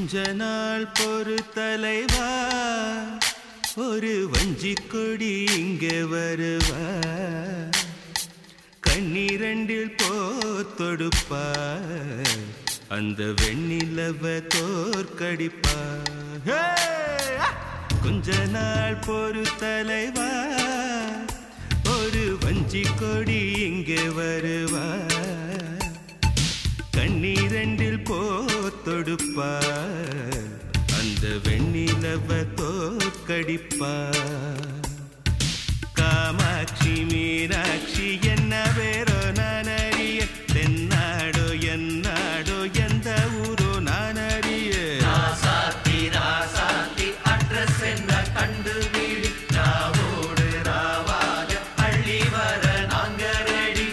கொஞ்ச நாள் பொறு தலைவா, ஒரு வஞ்சி கொடி இங்கே வருவா, கண்ணீரண்டில் போத்தொடுப்பா, அந்த வெண்ணிலவ தோற்கடிப்பா. கொஞ்ச நாள் பொறு தலைவா, ஒரு வஞ்சி கொடி இங்கே வருவா, கண்ணீரண்டில் போத்தொடுப்பா, அந்த வெண்ணிலவ தோற்கடிப்பா. காமாட்சி மீனாட்சி என்ன பேரோ நான் அறிய, தென்னாடோ என்னாடோ எந்த ஊரோ நான் அறிய. ராசாத்தி ராசாத்தி அட்ரஸ் என்ன கண்டுபிடி, ராவோடு ராவாக அள்ளி வர நாங்க ரெடி.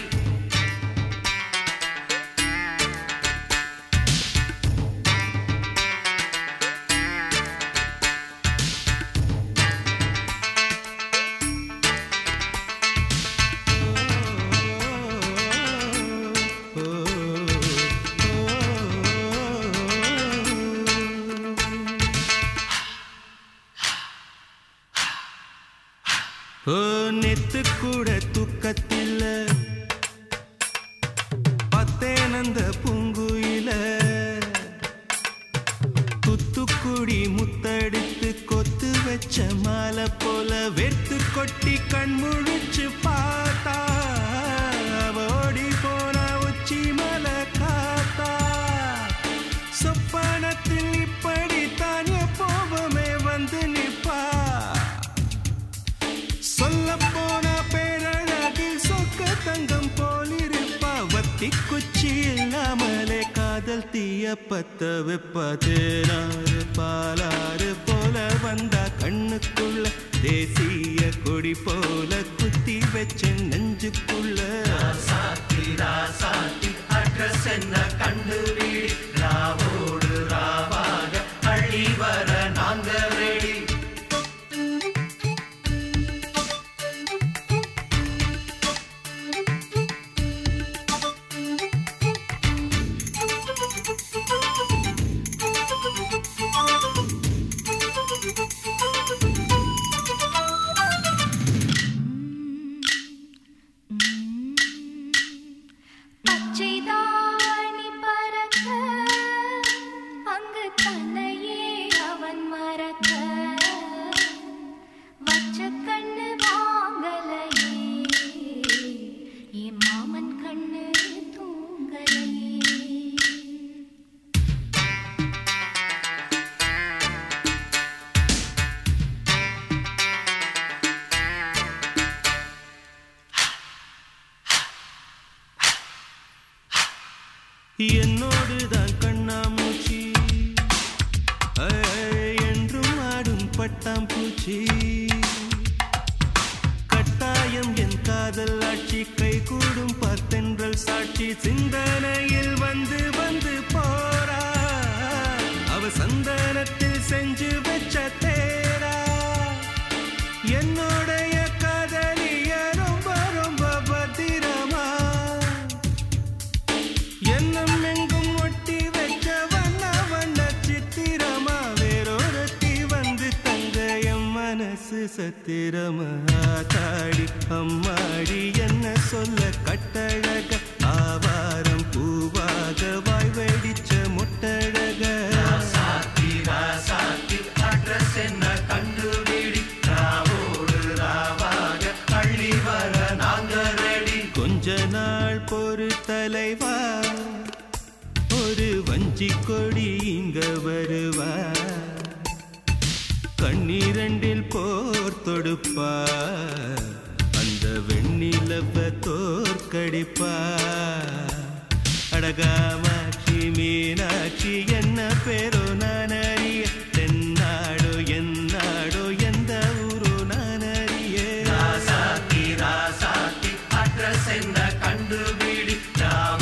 நேத்து கூட தூக்கத்தில பத்தேனந்த பூங்குயில, துத்துக்குடி முத்தடித்து கொத்து வச்ச மாலை போல வெத்து கொட்டி கண் முழிச்சு பார்த்தா, ஓடி போன உச்சி மலை காத்தா. சொப்பனத்தில் இப்படித்தான் எப்போவுமே வந்து நிப்பா, சொல்ல போன பேரழகில் சொக்க தங்கம் போலிருப்பா. வத்தி குச்சி இல்லாமலே காதல் தீய பத்த வெப்பா. தேனாறு பாலாறு போல வந்தா கண்ணுக்குள்ள, தேசிய கொடி போல குத்தி வச்ச நெஞ்சுக்குள்ள. ராசாத்தி ராசாத்தி அட்ரஸ் என்ன கண்டுபிடி, ராவோடு ராவாக அள்ளி வர நாங்க ரெடி. பச்சைதாணி பறக்க அங்கு தன்னையே அவன் மறக்க, வச்ச கண்ணு வாங்கலையே என் மாமன் கண்ணு தூங்கலையே. என்னோடுதான் கண்ணாமூச்சி என்றும் ஆடும் பட்டாம்பூச்சி, கட்டாயம் என் காதல் ஆட்சி கை கூடும் பார்த்தென்றல் சாட்சி. சிந்தனையில் வந்து வந்து போரா, அவ சந்தனத்தில் செஞ்சு வச்ச தேரா. என்னுடைய காதலிய ரொம்ப ரொம்ப பத்திரமா, எண்ணம் எங்கும் ஒட்டி வச்ச வண்ண வண்ண சித்திரமா. வேறொருத்தி வந்து தங்க என் மனசு சத்திரமா. தாடி அம்மாடி என்ன சொல்ல கட்டழக, ஆவாரம் பூவாக வாய் வெடிச்ச முட்டழக. ராசாத்தி ராசாத்தி அட்ரஸ் என்ன கண்டுபிடி, ராவோடு ராவாக அள்ளி வர நாங்க ரெடி. கொஞ்ச நாள் பொறு தலைவா, ஒரு வஞ்சி கொடி இங்க வருவா, கண்ணீரண்டில் போர் தொடுப்பா, அந்த வெண்ணிலவ தோற்கடிப்பா. அடகாமாட்சி மீனாட்சி என்ன பேரோ நான் அறிய, தென்னாடோ என்னாடோ எந்த ஊரோ நான் அறிய. ராசாத்தி ராசாத்தி அட்ரஸ் என்ன கண்டுபிடி,